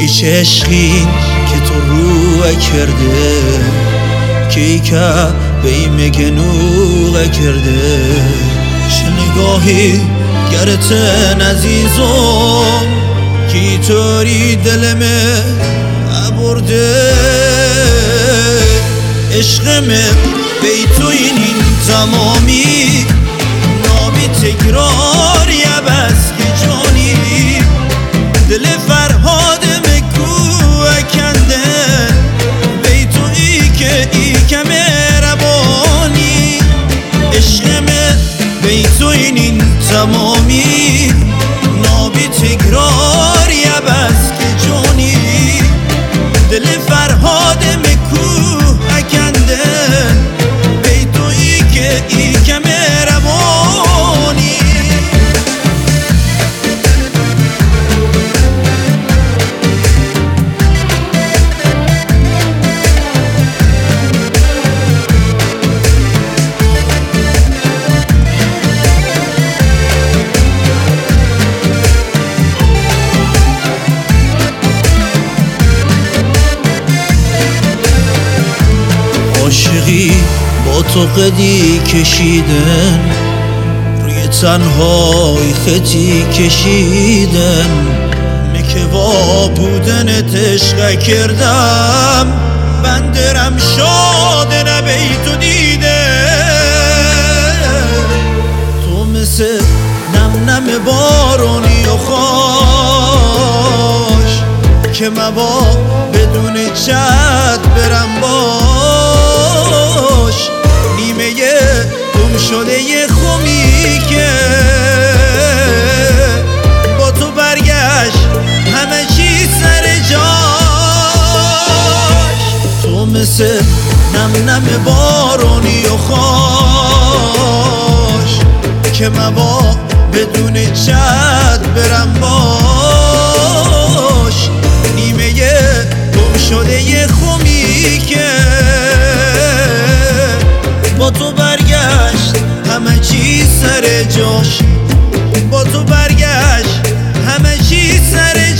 هیچ عشقی که تو رو کرده کی که بیم گنوغ کرده چه نگاهی گرتن عزیزم کی توری دلمه برده عشقمه بی تو این تمامی نابی تکرار یه بس که جانی دل فرهاد مکو کنده بی تو ای که مهربانی عشقمه بی تو این تمامی نابی تکرار یه بس که جانی دل فرهاد مکو کنده بی تو ای که مهربانی عاشقی با تو قدی کشیدن روی تنهای خطی کشیدن مکوا بودنت عشق کردم بندرم شاده نبی تو دیده تو مثل نم بارونی و خوش که مبا بدون چت برم باش نیمه گم شده یه خومی که با تو برگشت همه چی سر جاش تو مثل نم بارونی و خوش که مبا بدون چت برم باش نیمه گم شده یه خومی که با تو برگشت همه چی سر جاش با تو برگشت همه چی سر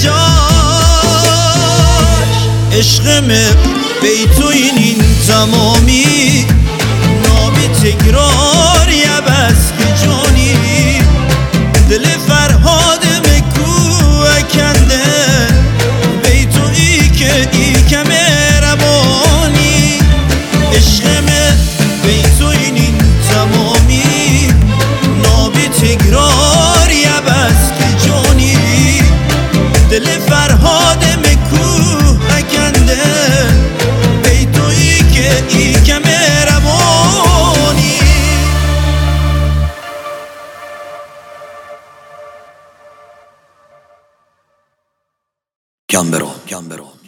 جاش عشقمه بی تو این تمامی نابی تکرار یه بس که جانی دل فرهاد مکو کنده بی تو ای که مهربانی عشقمه بی تو این تمامی نابی تکرار یه بس که جانی دل فرهاد مکو کنده بی تو ای که مهربانی Gambero